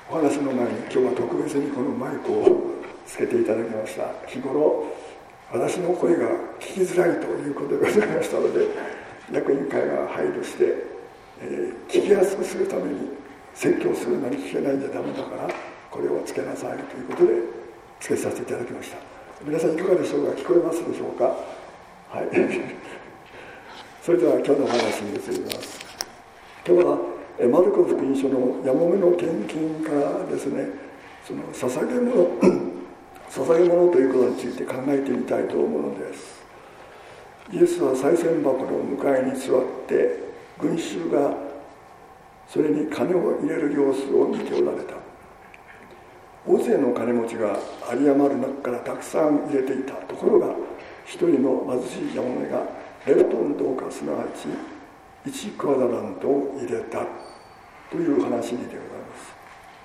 お話の前に今日は特別にこのマイクをつけていただきました。日頃私の声が聞きづらいということでございましたので、役員会が配慮して、聞きやすくするために説教するのに聞けないんじゃダメだからこれをつけなさいということでつけさせていただきました。皆さんいかがでしょうか。聞こえますでしょうか。はい。それでは今日のお話に移ります。今日はマルコ福音書のやもめの献金からですね、その捧げ物ということについて考えてみたいと思うのです。イエスは賽銭箱の向かいに座って群衆がそれに金を入れる様子を見ておられた。大勢の金持ちが有り余る中からたくさん入れていた。ところが一人の貧しいやもめがレプトン銅貨、すなわち1クワダラントを入れたという話でございます。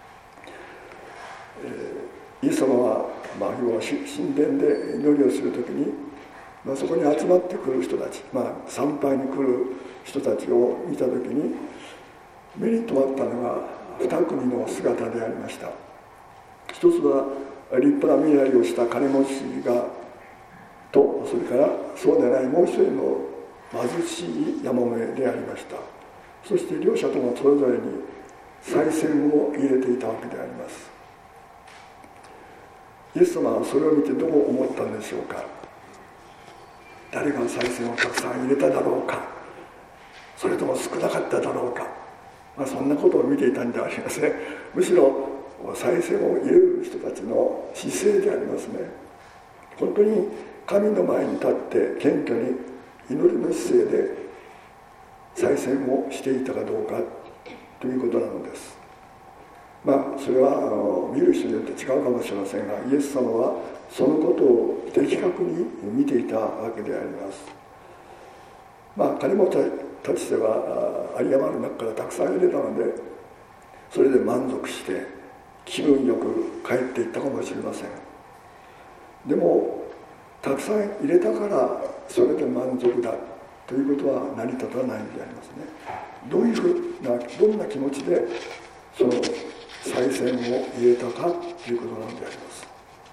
イエス様は、要は神殿で祈りをするときに、そこに集まってくる人たち、参拝に来る人たちを見たときに目に留まったのが2組の姿でありました。一つは立派な身なりをした金持ちがと、それからそうでないもう一人の貧しいやもめでありました。そして両者ともそれぞれに賽銭を入れていたわけであります。イエス様はそれを見てどう思ったんでしょうか。誰が賽銭をたくさん入れただろうか、それとも少なかっただろうか、そんなことを見ていたんではありません。むしろ賽銭を入れる人たちの姿勢でありますね。本当に神の前に立って謙虚に祈りの姿勢で賽銭をしていたかどうかということなのです。それは見る人によって違うかもしれませんが、イエス様はそのことを的確に見ていたわけであります。金持ちたちでは有り余る中からたくさん入れたので、それで満足して気分よく帰っていったかもしれません。でもたくさん入れたからそれで満足だということは成り立たないんでありますね。どんな気持ちでその賽銭を入れたかということなのであります。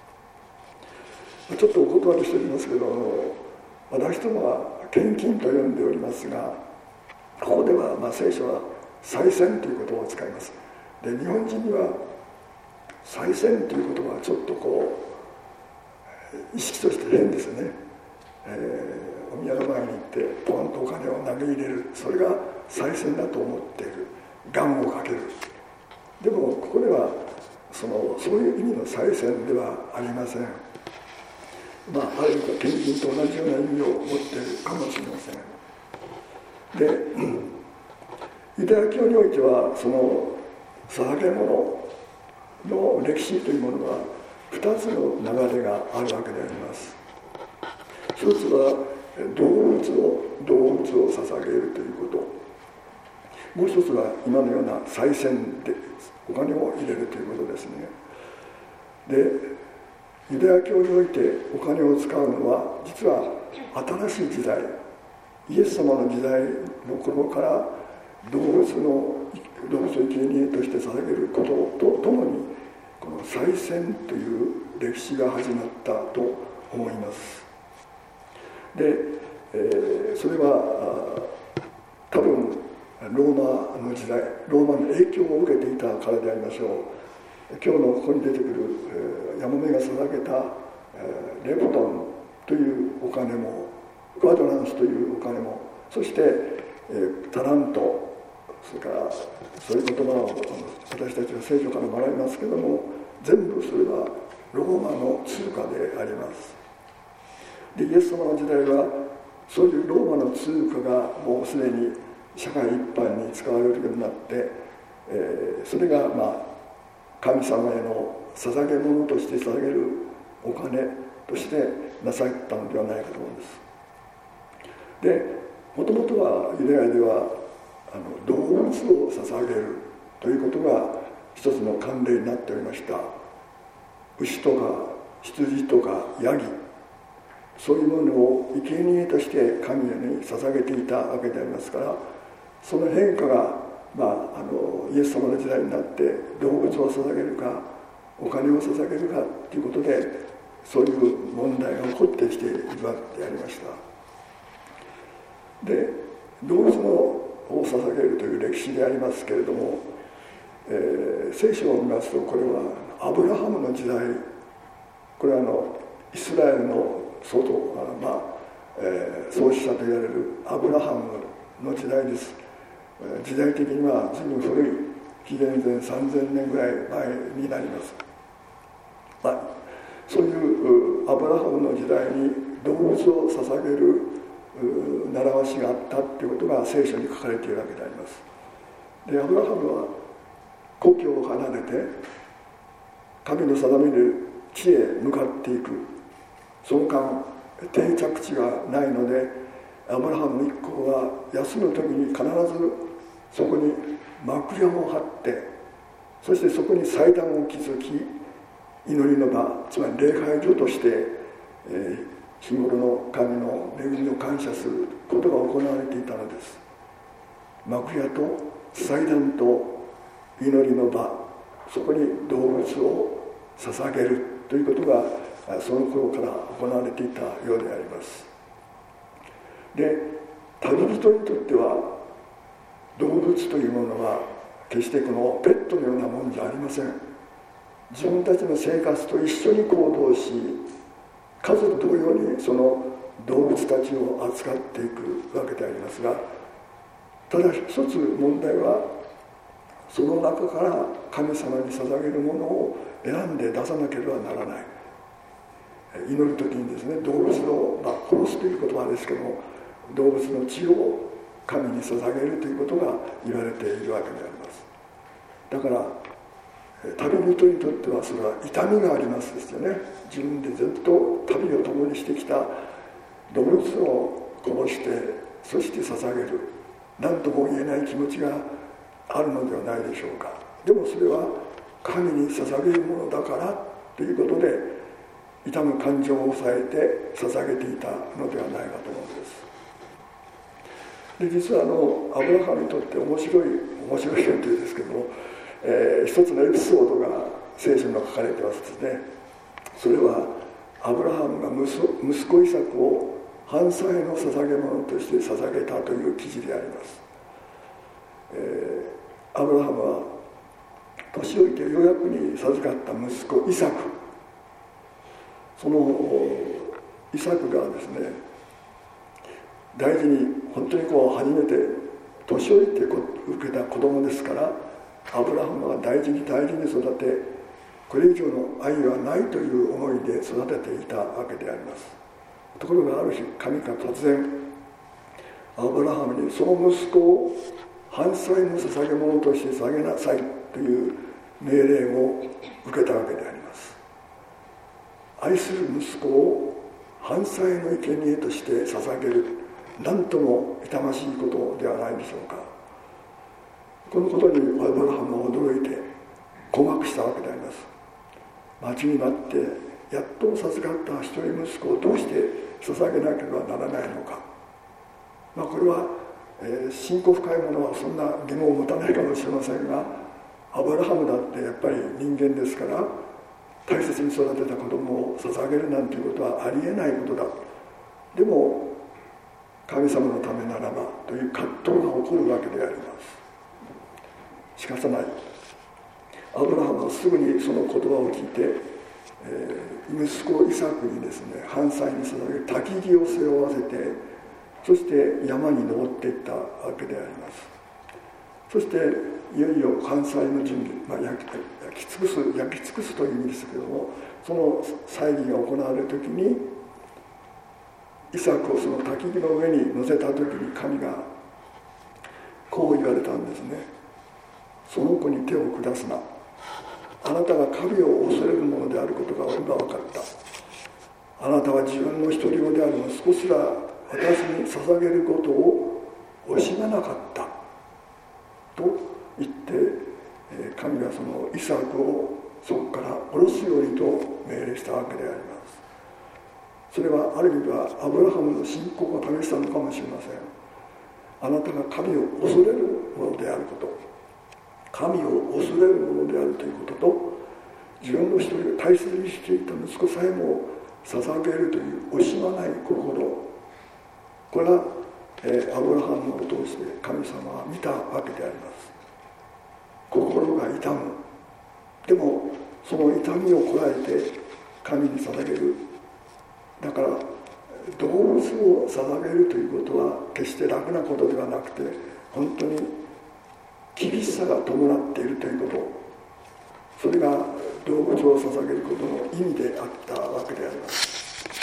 ちょっとお断りしておりますけど、私どもは献金と呼んでおりますが、ここでは聖書は賽銭という言葉を使います。で、日本人には賽銭という言葉はちょっと意識として変ですね。お宮の前に行ってポンとお金を投げ入れる、それが賽銭だと思っている。願をかける。でもここではそういう意味の賽銭ではありません。ある意味献金と同じような意味を持っているかもしれません。で、ユダヤ教においてはその捧げ物の歴史というものは2つの流れがあるわけであります。一つは動物を捧げるということ、もう一つは今のような賽銭でお金を入れるということですね。で、ユダヤ教においてお金を使うのは実は新しい時代、イエス様の時代の頃から動物を生贄として捧げることとともにこの賽銭という歴史が始まったと思います。で、それは多分ローマの時代、ローマの影響を受けていたからでありましょう。今日のここに出てくるやもめが捧げたレプトンというお金も、クワドランスというお金も、そしてタラント、それからそういう言葉を私たちは聖書から学びますけども、全部それはローマの通貨であります。で、イエス様の時代はそういうローマの通貨がもうすでに社会一般に使われるようになって、それが神様への捧げ物として捧げるお金としてなされたのではないかと思うんです。で、もともとはユダヤでは動物を捧げるということが一つの慣例になっておりました。牛とか羊とかヤギ、そういうものを生贄として神に捧げていたわけでありますから、その変化がイエス様の時代になって動物を捧げるかお金を捧げるかということでそういう問題が起こってきているわけでありました。で動物を捧げるという歴史でありますけれども、聖書を見ますとこれはアブラハムの時代、これはイスラエルの創始者と言われるアブラハムの時代です。時代的には随分古い紀元前3000年ぐらい前になります。そういうアブラハムの時代に動物を捧げる習わしがあったということが聖書に書かれているわけであります。でアブラハムは故郷を離れて神の定める地へ向かっていく。その間定着地がないのでアブラハムの一行は休む時に必ずそこに幕屋を張って、そしてそこに祭壇を築き、祈りの場、つまり礼拝所として、日頃の神の恵みを感謝することが行われていたのです。幕屋と祭壇と祈りの場、そこに動物を捧げるということがその頃から行われていたようであります。で旅人にとっては動物というものは決してこのペットのようなものじゃありません。自分たちの生活と一緒に行動し、家族同様にその動物たちを扱っていくわけでありますが、ただ一つ問題はその中から神様に捧げるものを選んで出さなければならない。祈る時にですね、動物を、殺すという言葉ですけども、動物の血を神に捧げるということが言われているわけであります。だから旅人にとってはそれは痛みがありますですよね。自分でずっと旅を共にしてきた動物を殺して、そして捧げる、何とも言えない気持ちがあるのではないでしょうか。でもそれは神に捧げるものだからということで、痛む感情を抑えて捧げていたのではないかと思うんです。で実はアブラハムにとって面白いというんですけども、一つのエピソードが聖書に書かれてますですね。それはアブラハムが息子イサクを犯罪の捧げ物として捧げたという記事であります。アブラハムは年老いてようやくに授かった息子イサク、そのイサクがですね、大事に本当に初めて年老いて受けた子供ですから、アブラハムは大事に育て、これ以上の愛はないという思いで育てていたわけであります。ところがある日、神が突然アブラハムにその息子を犯罪の捧げ物として捧げなさいという命令を受けたわけであります。愛する息子を犯罪の生贄として捧げる、なんとも痛ましいことではないでしょうか。このことにアブラハムは驚いて困惑したわけであります。待ちに待ってやっと授かった一人息子をどうして捧げなければならないのか。これは、信仰深い者はそんな疑問を持たないかもしれませんが、アブラハムだってやっぱり人間ですから、大切に育てた子供を捧げるなんていうことはありえないことだ。でも神様のためならばという葛藤が起こるわけであります。仕方ない。アブラハムはすぐにその言葉を聞いて、息子イサクにですね、犯罪に捧げる焚き木を背負わせて、そして山に登っていったわけであります。そしていよいよ犯罪の準備、焼き尽くすという意味ですけれども、その祭儀が行われる時にイサクをその焚き木の上に乗せた時に神がこう言われたんですね。その子に手を下すな。あなたが神を恐れるものであることが今分かった。あなたは自分の一人子である息子すら私に捧げることを惜しまなかったと言って、神がそのイサクをそこから下ろすようにと命令したわけであります。それはある意味ではアブラハムの信仰を試したのかもしれません。あなたが神を恐れるものであること、神を恐れるものであるということと、自分の一人を大切にしていた息子さえも捧げるという惜しまない心、これは、アブラハムを通して神様は見たわけであります。心が痛む。でもその痛みをこらえて神に捧げる。だから動物を捧げるということは決して楽なことではなくて、本当に厳しさが伴っているということ、それが動物を捧げることの意味であったわけであります。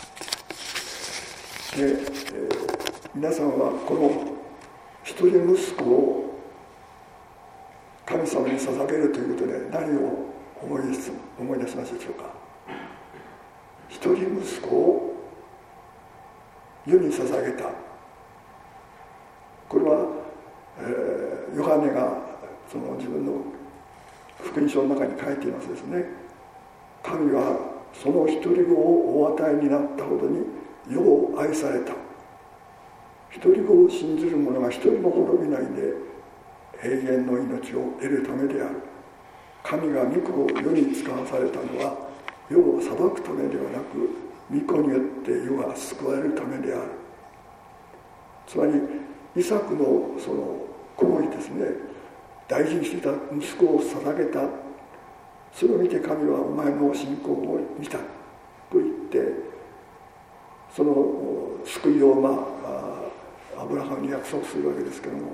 で、皆さんはこの一人息子を神様に捧げるということで何を思い出しますでしょうか。一人息子を世に捧げた。これは、ヨハネがその自分の福音書の中に書いていますですね。神はその一人子をお与えになったほどに世を愛された。一人子を信じる者が一人も滅びないで永遠の命を得るためである。神が御子を世に使わされたのは世を裁くためではなく、御子によって世が救われるためである。つまりイサクのその行為ですね、大事にしていた息子を捧げた。それを見て神はお前の信仰を見たと言って、その救いをアブラハムに約束するわけですけれども、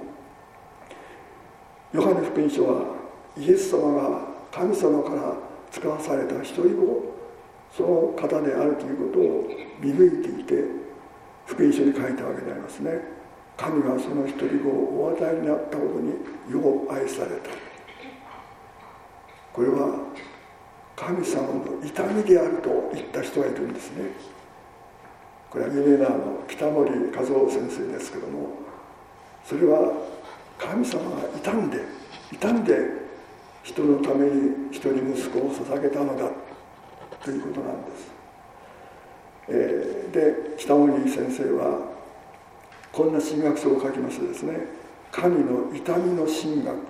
ヨハネ福音書はイエス様が神様から使わされた一人子、その方であるということを見抜いていて福音書に書いたわけでありますね。神がその一人子をお与えになったほどに世を愛された。これは神様の痛みであると言った人がいるんですね。これは有名な北森和夫先生ですけども、それは神様が痛んで人のために一人息子を捧げたのだということなんです。で、北森先生はこんな神学書を書きましてですね、神の痛みの神学。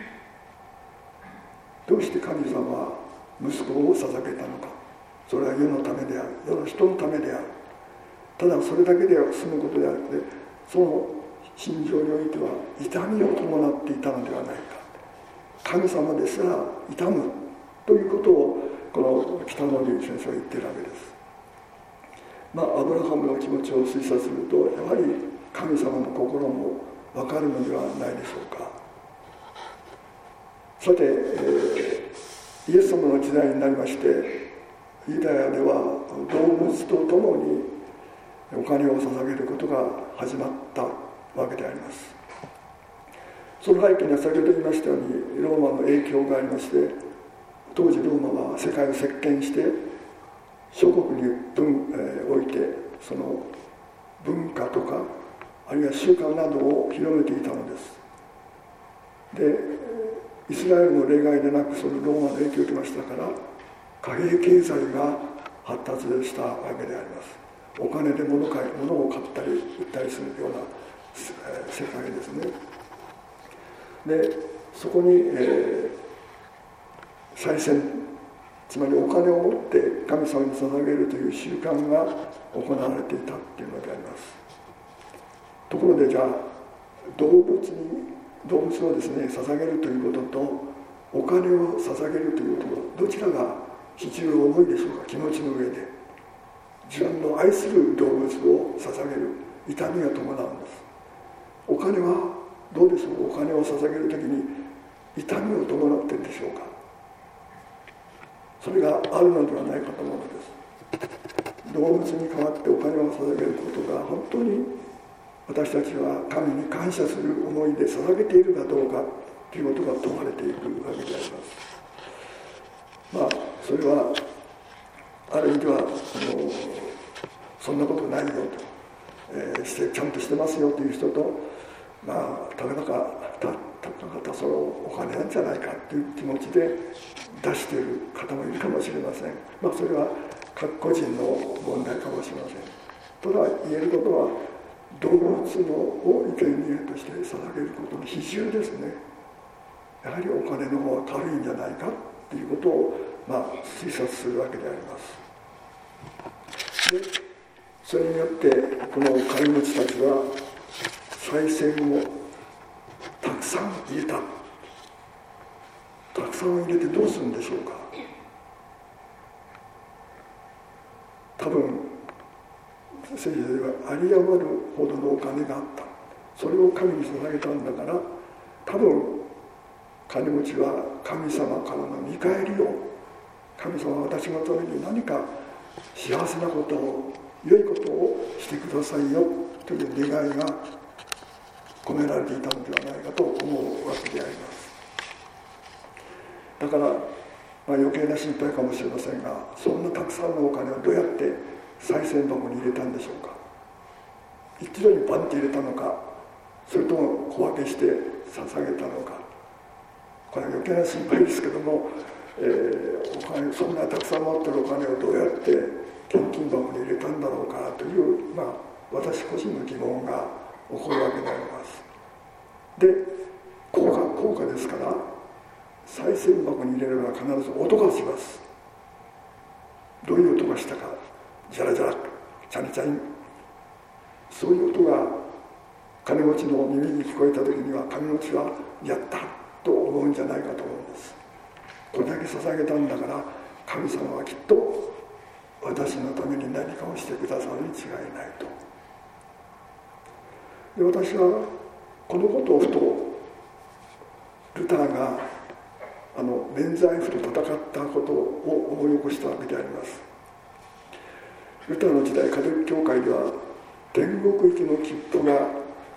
どうして神様は息子を捧げたのか。それは世のためである、世の人のためである。ただそれだけでは済むことであって、その心情においては痛みを伴っていたのではないか。神様ですら痛むということをこの北森先生は言っているわけです。アブラハムの気持ちを推察すると、やはり神様の心も分かるのではないでしょうか。さて、イエス様の時代になりまして、ユダヤでは動物とともにお金を捧げることが始まったわけであります。その背景には先ほど言いましたようにローマの影響がありまして、当時ローマは世界を席巻して諸国においてその文化とかあるいは習慣などを広めていたのです。で、イスラエルの例外でなくそのローマの影響を受けましたから、貨幣経済が発達したわけであります。お金で物を買ったり売ったりするような世界ですね。で、そこに、祭銭、つまりお金を持って神様に捧げるという習慣が行われていたっていうのであります。ところで、じゃあ動物をですね捧げるということとお金を捧げるということ、どちらが比重が重いでしょうか。気持ちの上で自分の愛する動物を捧げる痛みが伴うんです。お金はどうでしょう。お金を捧げるときに痛みを伴っているでしょうか。それがあるのではないかと思うのです。動物に代わってお金を捧げることが本当に私たちは神に感謝する思いで捧げているかどうかということが問われていくわけであります。それはある意味ではそんなことないよと、ちゃんとしてますよという人と、たかがそのお金なんじゃないかという気持ちで出している方もいるかもしれません。それは各個人の問題かもしれません。ただ言えることは、 動物のを生贄として捧げることの比重ですね。やはりお金の方は軽いんじゃないかということを、推察するわけであります。でそれによってこの金持ちたちは賽銭をたくさん入れた。たくさん入れてどうするんでしょうか。多分聖書では有り余るほどのお金があった。それを神に捧げたんだから、多分金持ちは神様からの見返りを、神様は私のために何か幸せなことを、良いことをしてくださいよという願いが込められていたのではないかと思うわけであります。だから、余計な心配かもしれませんが、そんなたくさんのお金をどうやって賽銭箱に入れたんでしょうか。一度にバンって入れたのか、それとも小分けして捧げたのか。これは余計な心配ですけども、お金、そんなたくさん持ってるお金をどうやって献金箱に入れたんだろうかという、私個人の疑問が起こるわけであります。で、高価ですから、賽銭箱に入れれば必ず音がします。どういう音がしたか、ジャラジャラ、チャリチャリン、そういう音が金持ちの耳に聞こえた時には、金持ちはやったと思うんじゃないかと思うんです。これだけ捧げたんだから、神様はきっと私のために何かをしてくださるに違いないと。で、私はこのことをふとルターが免罪符と戦ったことを思い起こしたわけであります。ルターの時代、カトリック教会では天国行きの切符が、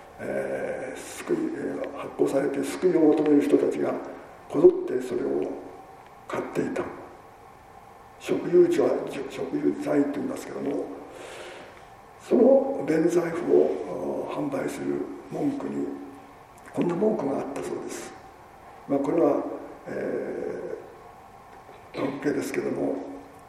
発行されて救いを求める人たちがこぞってそれを買っていた。贖有罪と言いますけども、その免罪符を販売する文句にこんな文句があったそうです。これは関係ですけども、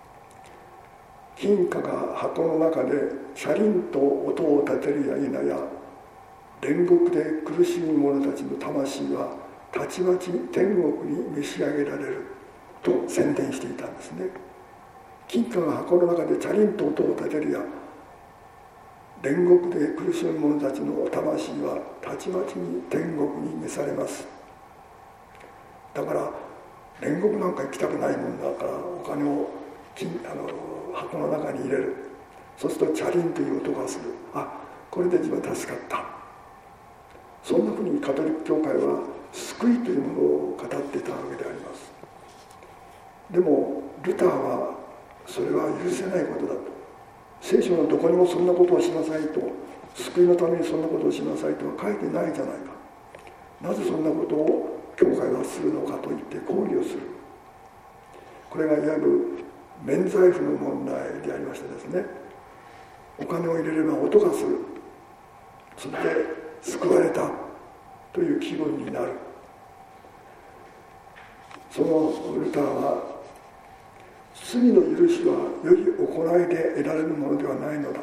金貨が箱の中でシャリンと音を立てるや否や、煉獄で苦しむ者たちの魂はたちまち天国に召し上げられると宣伝していたんですね。金貨が箱の中でチャリンと音を立てるや、煉獄で苦しむ者たちの魂はたちまちに天国に召されます。だから煉獄なんか行きたくないもんだから、お金を箱の中に入れる。そうするとチャリンという音がする。これで自分は助かった。そんなふうにカトリック教会は救いというものを語っていたわけであります。でもルターはそれは許せないことだと。聖書のどこにもそんなことをしなさいと、救いのためにそんなことをしなさいとは書いてないじゃないか。なぜそんなことを教会はするのかと言って抗議をする。これがいわゆる免罪符の問題でありましてですね、お金を入れれば音がする。それで救われたという気分になる。そのルターは、罪の許しは良い行いで得られるものではないのだ。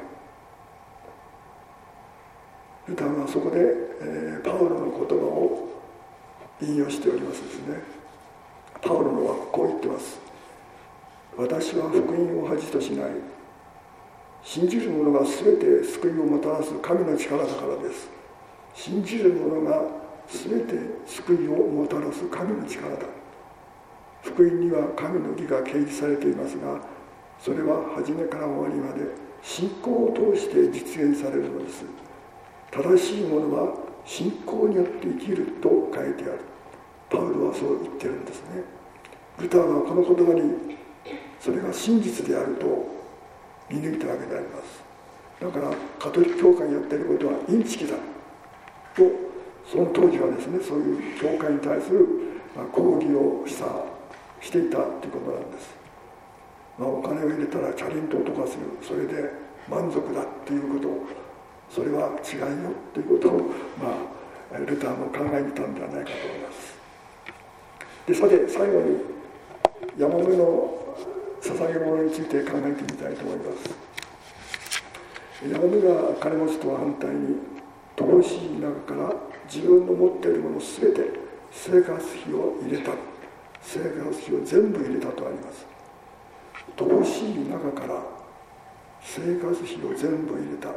ルターはそこで、パウロの言葉を引用しておりますですね。パウロのはこう言ってます。私は福音を恥としない。信じる者が全て救いをもたらす神の力だからです。信じる者が全て救いをもたらす神の力だ。福音には神の義が掲示されていますが、それは初めから終わりまで信仰を通して実現されるのです。正しい者は信仰によって生きると書いてある。パウロはそう言ってるんですね。ルターはこの言葉にそれが真実であると見抜いたわけであります。だからカトリック教会にやっていることはインチキだと、その当時はですね、そういう教会に対する抗議をしていたということなんです。お金を入れたらチャリンと音がする、それで満足だっていうことを、それは違いよということを、ルターも考えていたんではないかと思います。で、さて最後にヤマメの捧げ物について考えてみたいと思います。 山目が金持ちとは反対に乏しい中から自分の持っているもの全て生活費を入れた、生活費を全部入れたとあります。乏しい中から生活費を全部入れた。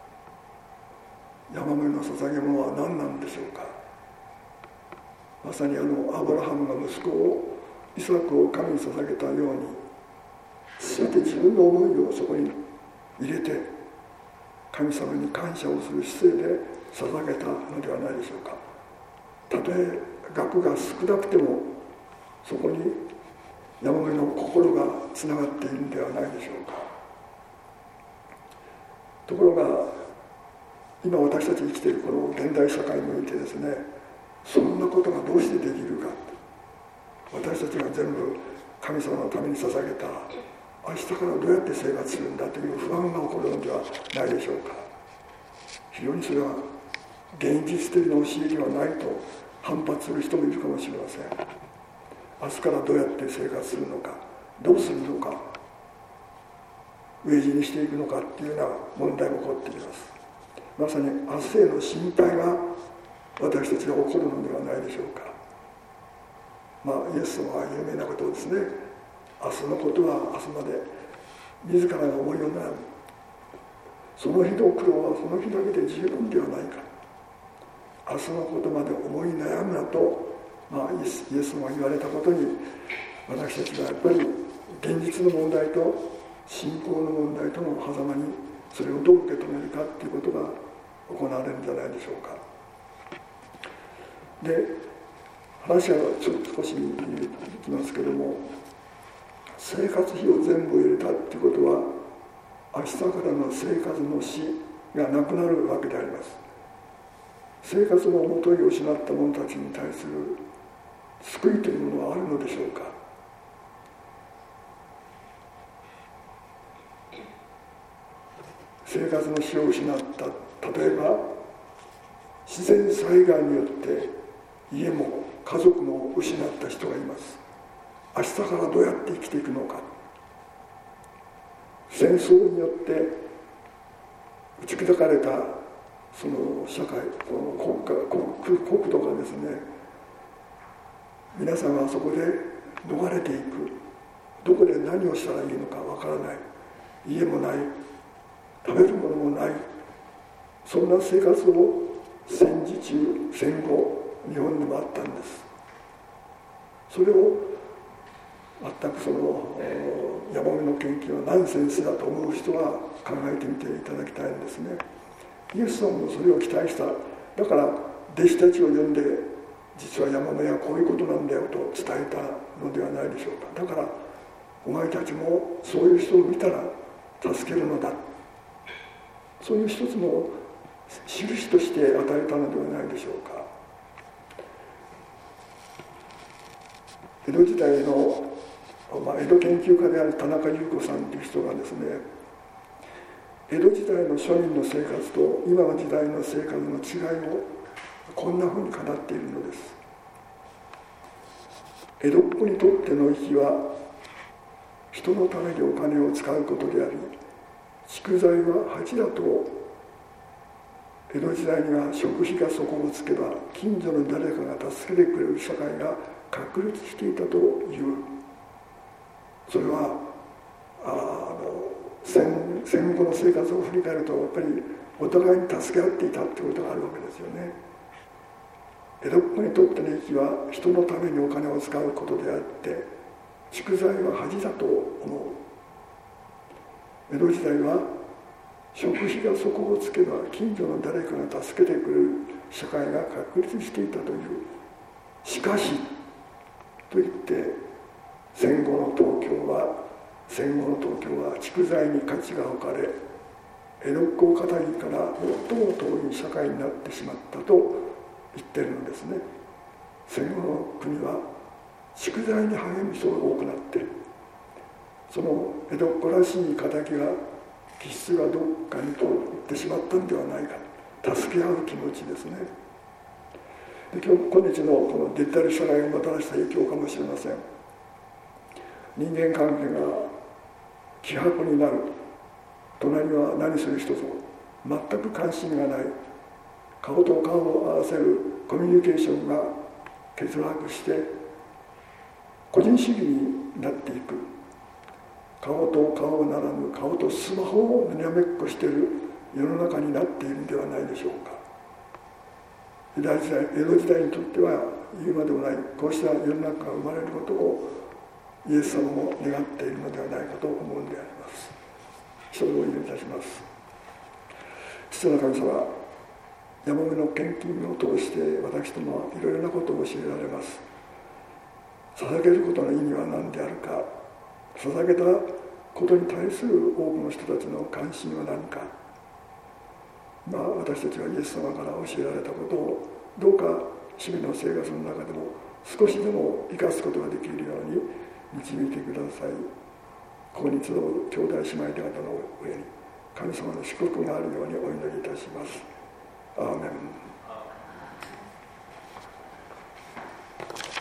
山目の捧げ物は何なんでしょうか。まさにアブラハムが息子をイサクを神に捧げたように、全て自分の思いをそこに入れて神様に感謝をする姿勢で捧げたのではないでしょうか。たとえ額が少なくてもそこに山目の心がつながっているのではないでしょうか。ところが今私たち生きているこの現代社会においてですね、そんなことがどうしてできるか、私たちが全部神様のために捧げた明日からどうやって生活するんだという不安が起こるのではないでしょうか。非常にそれは現実的な教えではないと反発する人もいるかもしれません。明日からどうやって生活するのか、どうするのか、飢え死にしていくのかっていうような問題も起こっています。まさに明日への心配が私たちが起こるのではないでしょうか。イエス様は有名なことをですね、明日のことは明日まで自らが思いを悩む、その日の苦労はその日だけで十分ではないか、明日のことまで思い悩むなと、イエス様が言われたことに、私たちがやっぱり現実の問題と信仰の問題との狭間にそれをどう受け止めるかということが行われるんじゃないでしょうか。で、話はちょっと少しいきますけども、生活費を全部入れたっていうことは明日からの生活の死がなくなるわけであります。生活のもといを失った者たちに対する救いというものはあるのでしょうか。生活の死を失った、例えば自然災害によって家も家族も失った人がいます。明日からどうやって生きていくのか。戦争によって打ち砕かれたその社会、国土がですね、皆さんはそこで逃れていく。どこで何をしたらいいのかわからない。家もない。食べるものもない。そんな生活を戦時中、戦後、日本でもあったんです。それを全くその山目の研究はナンセンスだと思う人は考えてみていただきたいんですね。イエス様もそれを期待した。だから弟子たちを呼んで、実は山目はこういうことなんだよと伝えたのではないでしょうか。だからお前たちもそういう人を見たら助けるのだ、そういう一つの印として与えたのではないでしょうか。江戸時代の、江戸研究家である田中優子さんという人がですね、江戸時代の庶民の生活と今の時代の生活の違いをこんなふうに語っているのです。江戸っ子にとっての生きは人のためにお金を使うことであり、蓄財は恥だと。江戸時代には食費が底をつけば近所の誰かが助けてくれる社会が確立していたという。それは戦後の生活を振り返るとやっぱりお互いに助け合っていたってことがあるわけですよね。江戸っ子にとっての生きは人のためにお金を使うことであって、蓄財は恥だと思う。江戸時代は食費が底をつけば近所の誰かが助けてくれる社会が確立していたという。しかしと言って戦後の東京は蓄財に価値が置かれ、江戸っ子語りから最も遠い社会になってしまったと言ってるのですね。戦後の国は蓄財に励む人が多くなっている。その江戸っ子らしい仇が気質がどっかに通ってしまったんではないか、助け合う気持ちですね。で、今日のこのデジタル社会がもたらした影響かもしれません。人間関係が希薄になる。隣は何する人ぞ、 全く関心がない、顔と顔を合わせるコミュニケーションが欠落して個人主義になっていく、顔と顔ならぬ顔とスマホをにらめっこしている世の中になっているんではないでしょうか。江戸時代にとっては言うまでもない、こうした世の中が生まれることをイエス様も願っているのではないかと思うんであります。一言お祈りいたします。父の神様、やもめの献金を通して私どもはいろいろなことを教えられます。捧げることの意味は何であるか、捧げたことに対する多くの人たちの関心は何か、私たちはイエス様から教えられたことをどうか日々の生活の中でも少しでも生かすことができるように導いてください。ここに集う兄弟姉妹方の上に神様の祝福があるようにお祈りいたします。アーメン。